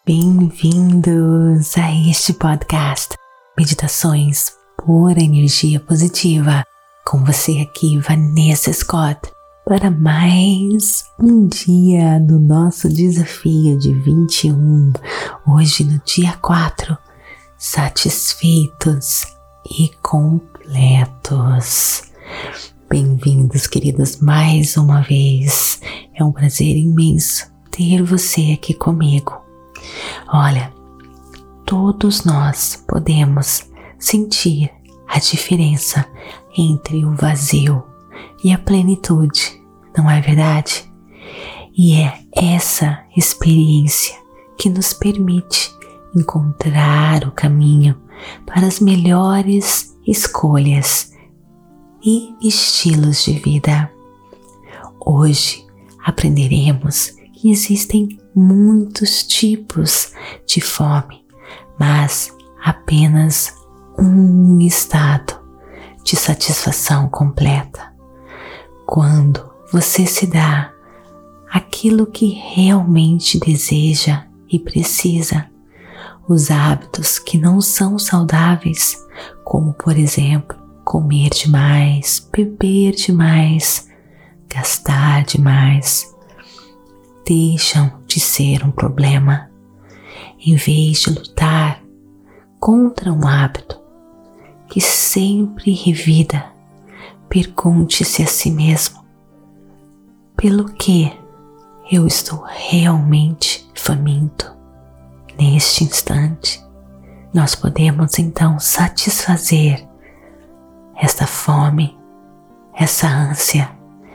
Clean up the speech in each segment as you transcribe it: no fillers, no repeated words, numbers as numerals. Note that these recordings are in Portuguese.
Bem-vindos a este podcast Meditações por Energia Positiva. Com você aqui, Vanessa Scott, para mais um dia do nosso desafio de 21. Hoje no dia 4, satisfeitos e completos. Bem-vindos, queridos, mais uma vez. É um prazer imenso ter você aqui comigo. Olha, todos nós podemos sentir a diferença entre o vazio e a plenitude, não é verdade? E é essa experiência que nos permite encontrar o caminho para as melhores escolhas e estilos de vida. Hoje aprenderemos que existem muitos tipos de fome, mas apenas um estado de satisfação completa. Quando você se dá aquilo que realmente deseja e precisa, os hábitos que não são saudáveis, como por exemplo, comer demais, beber demais, gastar demais, deixam de ser um problema. Em vez de lutar contra um hábito que sempre revida, pergunte-se a si mesmo: pelo que eu estou realmente faminto neste instante? Nós podemos então satisfazer esta fome, essa ânsia.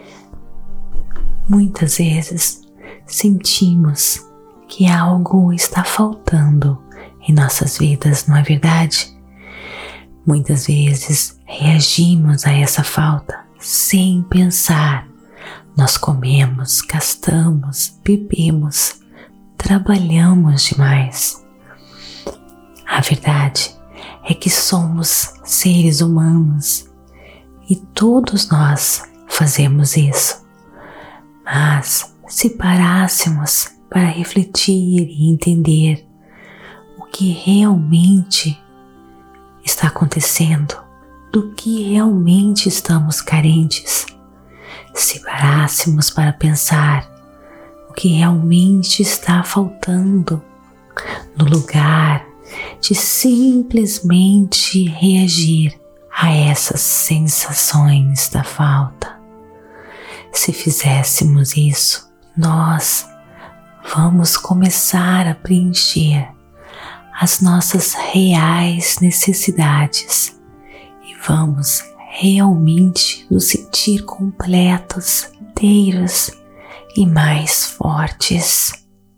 Muitas vezes sentimos que algo está faltando em nossas vidas, não é verdade? Muitas vezes reagimos a essa falta sem pensar. Nós comemos, gastamos, bebemos, trabalhamos demais. A verdade é que somos seres humanos e todos nós fazemos isso. Mas se parássemos para refletir e entender o que realmente está acontecendo, do que realmente estamos carentes, se parássemos para pensar o que realmente está faltando, no lugar de simplesmente reagir a essas sensações da falta. Se fizéssemos isso, nós vamos começar a preencher as nossas reais necessidades e vamos realmente nos sentir completos, inteiros e mais fortes.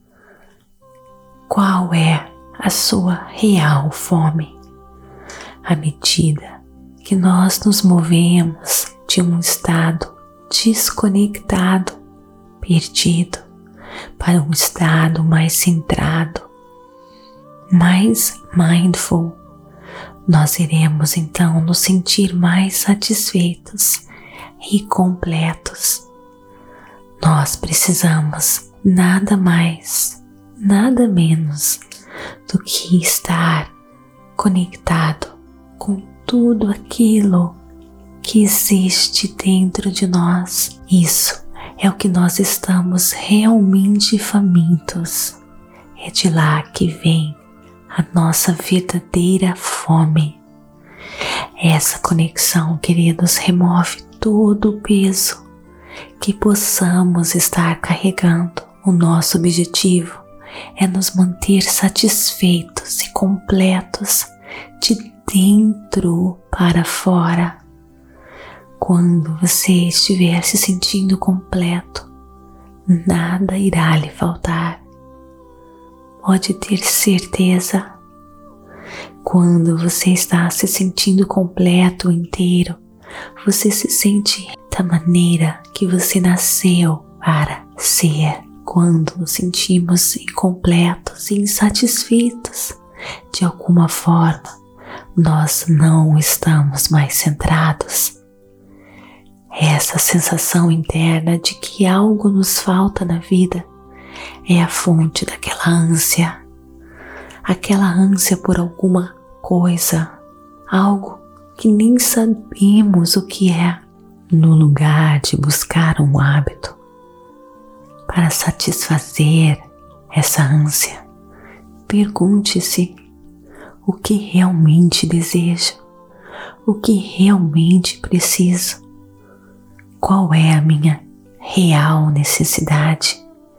Qual é a sua real fome? À medida que nós nos movemos de um estado desconectado, perdido, para um estado mais centrado, mais mindful, nós iremos então nos sentir mais satisfeitos e completos. Nós precisamos nada mais, nada menos do que estar conectado com tudo aquilo que existe dentro de nós. Isso é o que nós estamos realmente famintos. É de lá que vem a nossa verdadeira fome. Essa conexão, queridos, remove todo o peso que possamos estar carregando. O nosso objetivo é nos manter satisfeitos e completos de dentro para fora. Quando você estiver se sentindo completo, nada irá lhe faltar. Pode ter certeza. Quando você está se sentindo completo, inteiro, você se sente da maneira que você nasceu para ser. Quando nos sentimos incompletos e insatisfeitos, de alguma forma, nós não estamos mais centrados. Essa sensação interna de que algo nos falta na vida é a fonte daquela ânsia, aquela ânsia por alguma coisa, algo que nem sabemos o que é, no lugar de buscar um hábito para satisfazer essa ânsia. Pergunte-se o que realmente desejo, o que realmente preciso, qual é a minha real necessidade,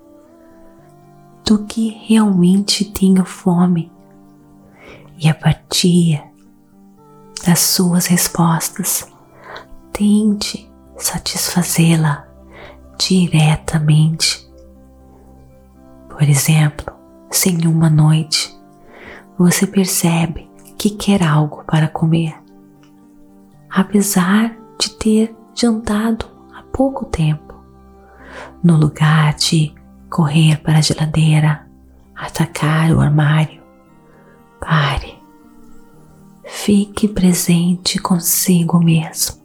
do que realmente tenho fome, e a partir das suas respostas, tente satisfazê-la diretamente. Por exemplo, se em uma noite você percebe que quer algo para comer, apesar de ter jantado há pouco tempo, no lugar de correr para a geladeira, atacar o armário, pare, fique presente consigo mesmo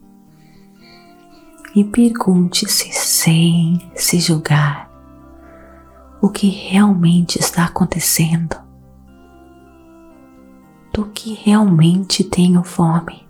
e pergunte-se sem se julgar o que realmente está acontecendo, do que realmente tenho fome.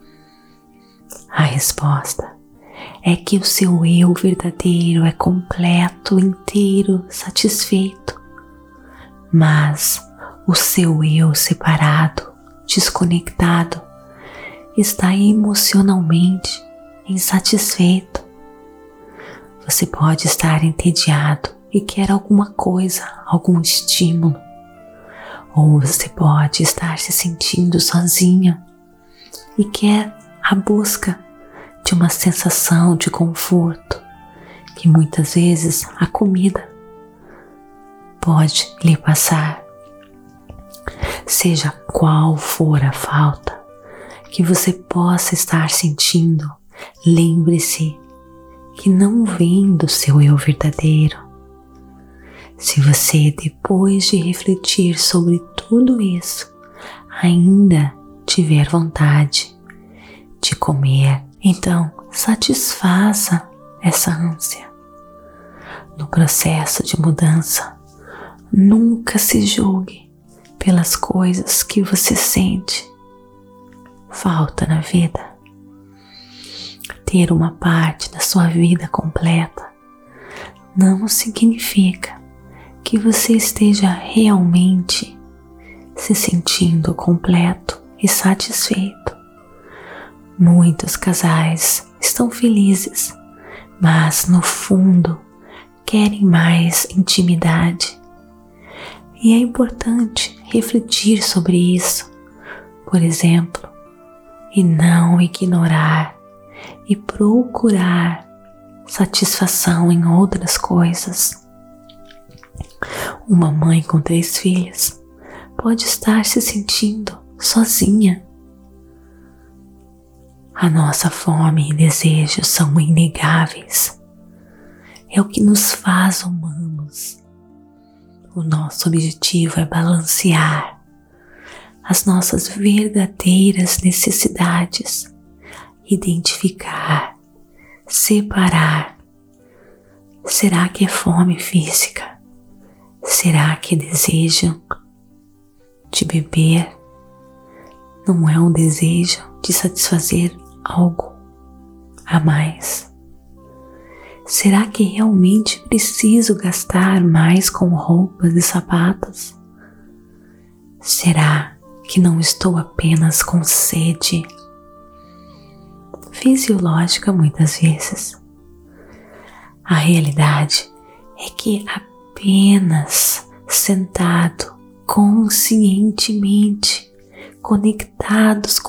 A resposta é que o seu eu verdadeiro é completo, inteiro, satisfeito, mas o seu eu separado, desconectado, está emocionalmente insatisfeito. Você pode estar entediado e quer alguma coisa, algum estímulo, ou você pode estar se sentindo sozinho e quer a busca de uma sensação de conforto que muitas vezes a comida pode lhe passar. Seja qual for a falta que você possa estar sentindo, lembre-se que não vem do seu eu verdadeiro. Se você, depois de refletir sobre tudo isso, ainda tiver vontade de comer, então satisfaça essa ânsia. No processo de mudança, nunca se julgue pelas coisas que você sente falta na vida. Ter uma parte da sua vida completa não significa que você esteja realmente se sentindo completo e satisfeito. Muitos casais estão felizes, mas no fundo querem mais intimidade. E é importante refletir sobre isso, por exemplo, e não ignorar e procurar satisfação em outras coisas. Uma mãe com 3 filhos pode estar se sentindo sozinha. A nossa fome e desejos são inegáveis. É o que nos faz humanos. O nosso objetivo é balancear as nossas verdadeiras necessidades, identificar, separar. Será que é fome física? Será que é desejo de beber? Não é um desejo de satisfazer algo a mais? Será que realmente preciso gastar mais com roupas e sapatos? Será que não estou apenas com sede fisiológica muitas vezes? A realidade é que apenas sentado conscientemente, conectados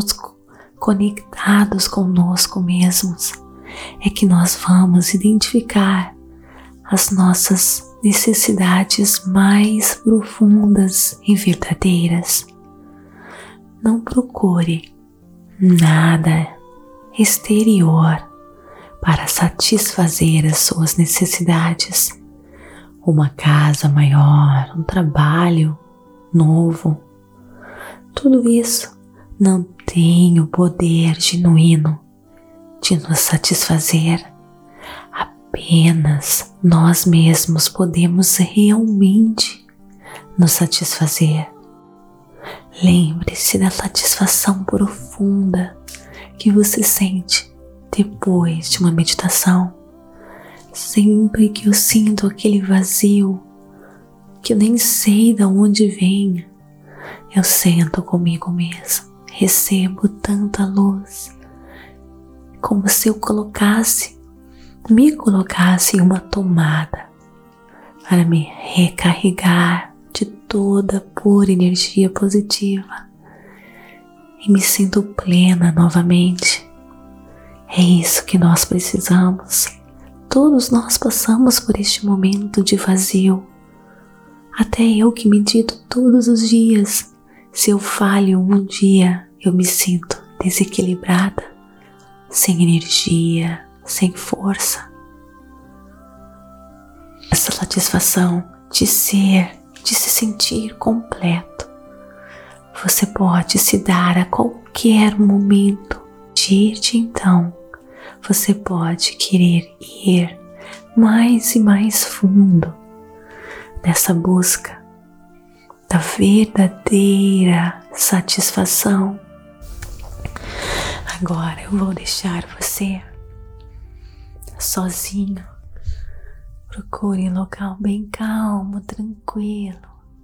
conosco mesmos, é que nós vamos identificar as nossas necessidades mais profundas e verdadeiras. Não procure nada exterior para satisfazer as suas necessidades. Uma casa maior, um trabalho novo, tudo isso não tem o poder genuíno de nos satisfazer. Apenas nós mesmos podemos realmente nos satisfazer. Lembre-se da satisfação profunda que você sente depois de uma meditação. Sempre que eu sinto aquele vazio, que eu nem sei de onde vem, eu sento comigo mesmo, recebo tanta luz, como se eu me colocasse em uma tomada para me recarregar de toda pura energia positiva e me sinto plena novamente. É isso que nós precisamos. Todos nós passamos por este momento de vazio. Até eu que medito todos os dias, se eu falho um dia, eu me sinto desequilibrada, sem energia, sem força. Essa satisfação de ser, de se sentir completo, você pode se dar a qualquer momento. De então, você pode querer ir mais e mais fundo nessa busca da verdadeira satisfação. Agora eu vou deixar você sozinho. Procure um local bem calmo, tranquilo.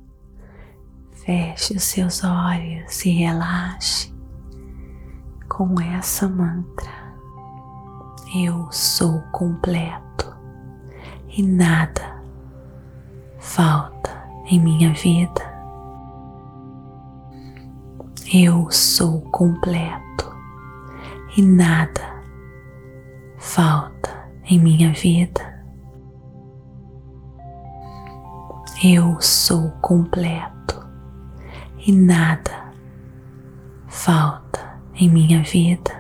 Feche os seus olhos e relaxe com essa mantra. Eu sou completo e nada falta em minha vida. Eu sou completo e nada falta em minha vida. Eu sou completo e nada falta em minha vida.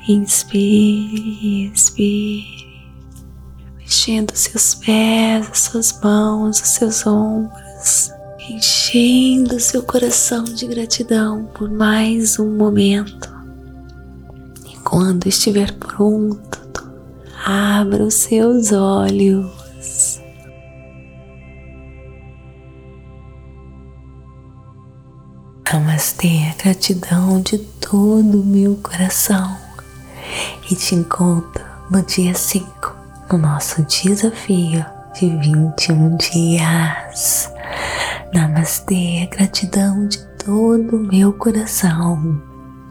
Inspire, expire, mexendo seus pés, as suas mãos, os seus ombros, enchendo seu coração de gratidão por mais um momento. E quando estiver pronto, abra os seus olhos. Namastê, gratidão de todo o meu coração. E te encontro no dia 5, no nosso desafio de 21 dias. Namastê, gratidão de todo o meu coração.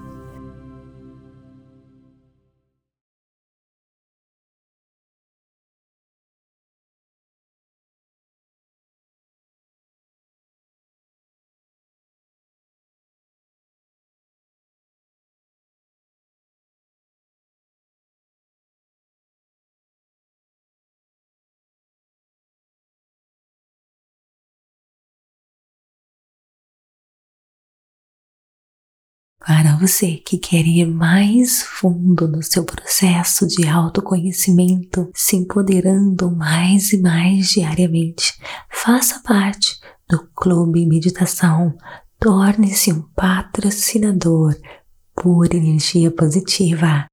Para você que quer ir mais fundo no seu processo de autoconhecimento, se empoderando mais e mais diariamente, faça parte do Clube Meditação. Torne-se um patrocinador por energia positiva.